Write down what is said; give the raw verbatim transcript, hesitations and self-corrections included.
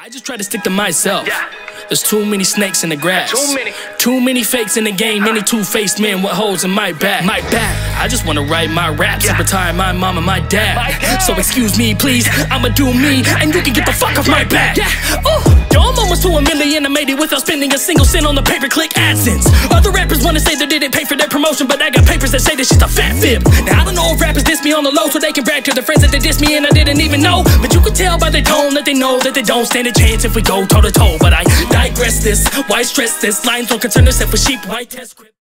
I just try to stick to myself. Yeah. There's too many snakes in the grass. Too many. Too many fakes in the game. Many two-faced men with holes in my back. My back. I just wanna write my raps Yeah. and retire my mom and my dad. My dad. So excuse me, please. I'ma do me, and you can get the fuck off my back. Yeah. Oh, yo, I'm almost to a million. I made it without spending a single cent on the pay-per-click AdSense. Other rappers wanna say they didn't pay for their promotion, but I got papers that say this shit's a fat fib. Now I don't know if rappers diss me on the low, so they can brag to their friends that they diss me and I didn't even know. But you can tell by their tone that they know that they don't stand a chance if we go toe to toe. But I digress this, why stress this? Lines don't concern themselves with sheep, white test script.